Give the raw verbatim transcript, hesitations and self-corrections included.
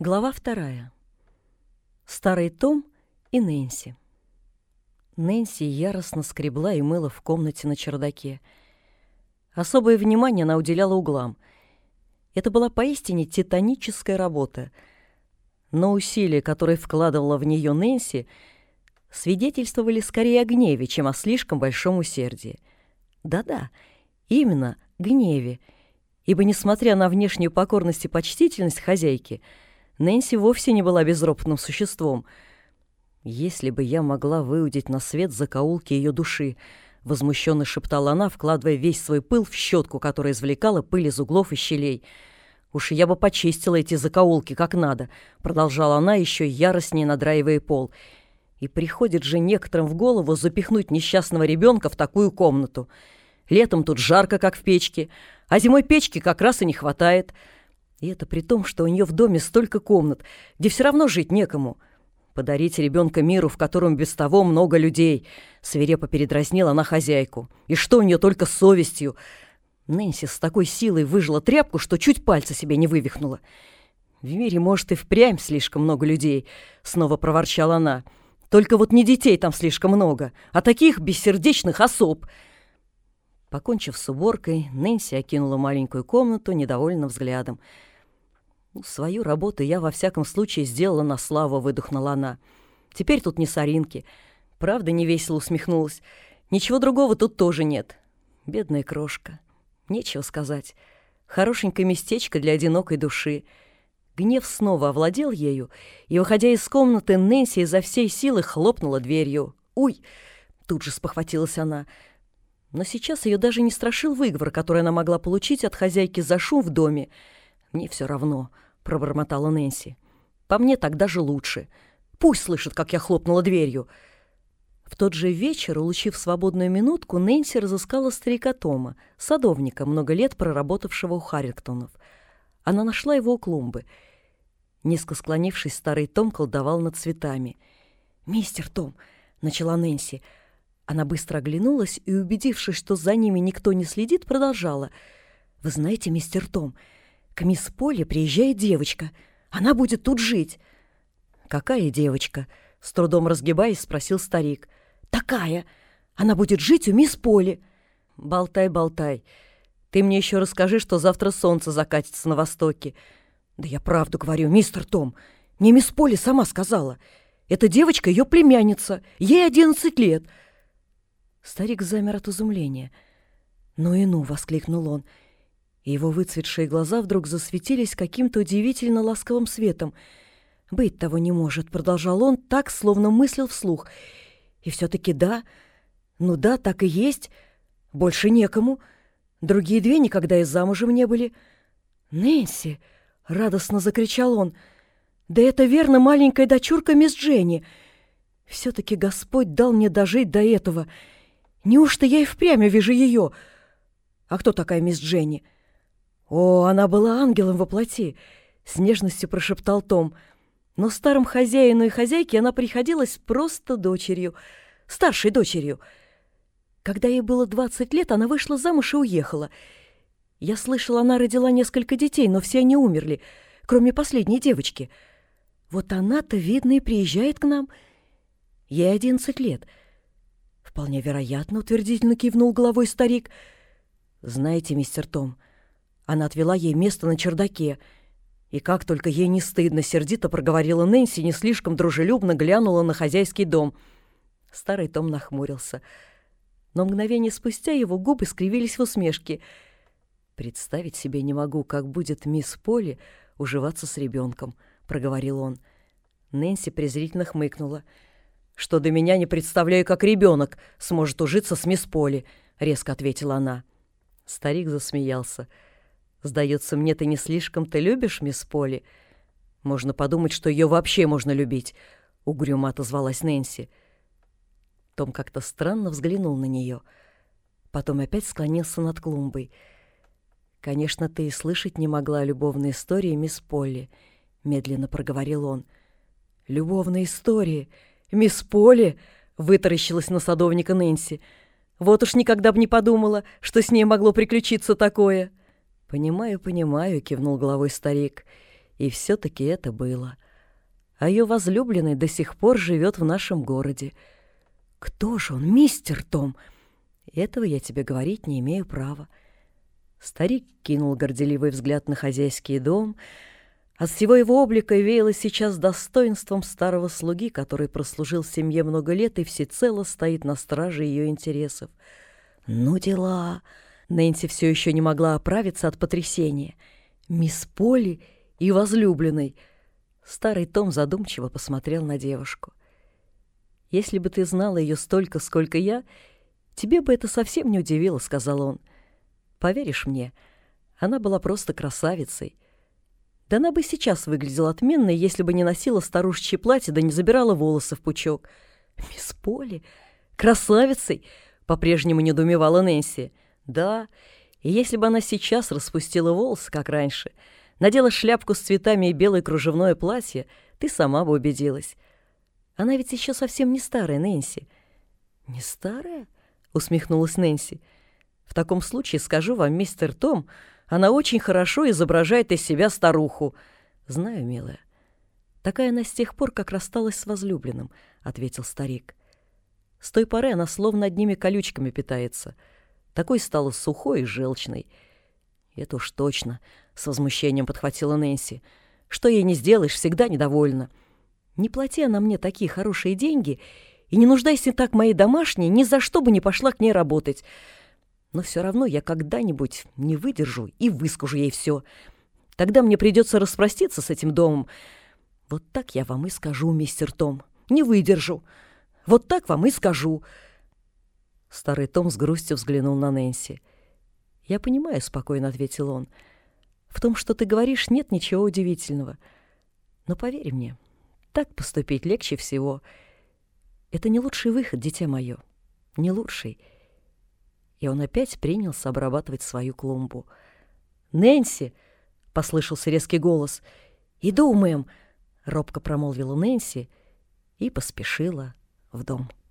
Глава вторая. Старый Том и Нэнси. Нэнси яростно скребла и мыла в комнате на чердаке. Особое внимание она уделяла углам. Это была поистине титаническая работа. Но усилия, которые вкладывала в нее Нэнси, свидетельствовали скорее о гневе, чем о слишком большом усердии. Да-да, именно гневе, ибо, несмотря на внешнюю покорность и почтительность хозяйки, Нэнси вовсе не была безропотным существом. «Если бы я могла выудить на свет закоулки ее души», — возмущенно шептала она, вкладывая весь свой пыл в щетку, которая извлекала пыль из углов и щелей. «Уж я бы почистила эти закоулки как надо», — продолжала она, еще яростнее надраивая пол. «И приходит же некоторым в голову запихнуть несчастного ребенка в такую комнату. Летом тут жарко, как в печке, а зимой печки как раз и не хватает. И это при том, что у нее в доме столько комнат, где все равно жить некому. Подарите ребенка миру, в котором без того много людей», — свирепо передразнила она хозяйку. «И что у нее только с совестью?» Нэнси с такой силой выжила тряпку, что чуть пальца себе не вывихнула. «В мире, может, и впрямь слишком много людей», — снова проворчала она. «Только вот не детей там слишком много, а таких бессердечных особ». Покончив с уборкой, Нэнси окинула маленькую комнату недовольным взглядом. «Ну, свою работу я во всяком случае сделала на славу», — выдохнула она. «Теперь тут не соринки». Правда, невесело усмехнулась. «Ничего другого тут тоже нет. Бедная крошка. Нечего сказать. Хорошенькое местечко для одинокой души». Гнев снова овладел ею, и, выходя из комнаты, Нэнси изо всей силы хлопнула дверью. «Уй!» — тут же спохватилась она. Но сейчас ее даже не страшил выговор, который она могла получить от хозяйки за шум в доме. «Мне все равно», — пробормотала Нэнси. «По мне так даже лучше. Пусть слышит, как я хлопнула дверью». В тот же вечер, улучив свободную минутку, Нэнси разыскала старика Тома, садовника, много лет проработавшего у Харрингтонов. Она нашла его у клумбы. Низко склонившись, старый Том колдовал над цветами. «Мистер Том», — начала Нэнси. Она быстро оглянулась и, убедившись, что за ними никто не следит, продолжала. «Вы знаете, мистер Том, к мисс Полли приезжает девочка. Она будет тут жить». «Какая девочка?» — с трудом разгибаясь, спросил старик. «Такая. Она будет жить у мисс Полли». «Болтай, болтай. Ты мне еще расскажи, что завтра солнце закатится на востоке». «Да я правду говорю, мистер Том. Мне мисс Полли сама сказала. Эта девочка ее племянница. Ей одиннадцать лет». Старик замер от изумления. «Ну и ну!» — воскликнул он. И его выцветшие глаза вдруг засветились каким-то удивительно ласковым светом. «Быть того не может», — продолжал он, так, словно мыслил вслух. «И все-таки да, ну да, так и есть. Больше некому. Другие две никогда и замужем не были». «Нэнси!» — радостно закричал он. «Да это верно маленькая дочурка мисс Дженни. Все-таки Господь дал мне дожить до этого. Неужто я и впрямь увижу ее? А кто такая мисс Дженни?» «О, она была ангелом во плоти», — с нежностью прошептал Том. Но старым хозяину и хозяйке она приходилась просто дочерью, старшей дочерью. Когда ей было двадцать лет, она вышла замуж и уехала. Я слышала, она родила несколько детей, но все они умерли, кроме последней девочки. Вот она-то, видно, и приезжает к нам. Ей одиннадцать лет. «Вполне вероятно», — утвердительно кивнул головой старик. «Знаете, мистер Том, она отвела ей место на чердаке. И как только ей не стыдно, сердито проговорила Нэнси, не слишком дружелюбно глянула на хозяйский дом». Старый Том нахмурился. Но мгновение спустя его губы скривились в усмешке. «Представить себе не могу, как будет мисс Полли уживаться с ребенком», — проговорил он. Нэнси презрительно хмыкнула. «Что до меня, не представляю, как ребенок сможет ужиться с мисс Полли», — резко ответила она. Старик засмеялся. «Сдается мне, ты не слишком-то любишь мисс Полли? Можно подумать, что ее вообще можно любить», — угрюмо отозвалась Нэнси. Том как-то странно взглянул на нее. Потом опять склонился над клумбой. «Конечно, ты и слышать не могла о любовной истории мисс Полли», — медленно проговорил он. «Любовная история? Мисс Полли?» — вытаращилась на садовника Нэнси. «Вот уж никогда бы не подумала, что с ней могло приключиться такое». «Понимаю, понимаю», — кивнул головой старик. И все-таки это было. А ее возлюбленный до сих пор живет в нашем городе. Кто же он, мистер Том? Этого я тебе говорить не имею права. Старик кинул горделивый взгляд на хозяйский дом. От всего его облика веяло сейчас достоинством старого слуги, который прослужил в семье много лет и всецело стоит на страже ее интересов. Ну дела! Нэнси все еще не могла оправиться от потрясения. Мисс Полли и возлюбленный. Старый Том задумчиво посмотрел на девушку. «Если бы ты знала ее столько, сколько я, тебе бы это совсем не удивило», — сказал он. «Поверишь мне, она была просто красавицей. Да она бы сейчас выглядела отменно, если бы не носила старушечье платье, да не забирала волосы в пучок». «Мисс Полли? Красавицей?» — по-прежнему недоумевала Нэнси. «Да, и если бы она сейчас распустила волосы, как раньше, надела шляпку с цветами и белое кружевное платье, ты сама бы убедилась. Она ведь еще совсем не старая, Нэнси». «Не старая?» — усмехнулась Нэнси. «В таком случае скажу вам, мистер Том, она очень хорошо изображает из себя старуху». «Знаю, милая. Такая она с тех пор, как рассталась с возлюбленным», — ответил старик. «С той поры она словно одними колючками питается. Такой стала сухой и желчной». «Это уж точно», — с возмущением подхватила Нэнси. «Что ей не сделаешь, всегда недовольна. Не плати она мне такие хорошие деньги, и не нуждайся так моей домашней, ни за что бы не пошла к ней работать. Но все равно я когда-нибудь не выдержу и выскажу ей все. Тогда мне придется распроститься с этим домом. Вот так я вам и скажу, мистер Том. Не выдержу. Вот так вам и скажу». Старый Том с грустью взглянул на Нэнси. «Я понимаю», — спокойно ответил он. «В том, что ты говоришь, нет ничего удивительного. Но поверь мне, так поступить легче всего. Это не лучший выход, дитя мое. Не лучший». И он опять принялся обрабатывать свою клумбу. «Нэнси!» — послышался резкий голос. «Иду, мэм!» — робко промолвила Нэнси и поспешила в дом.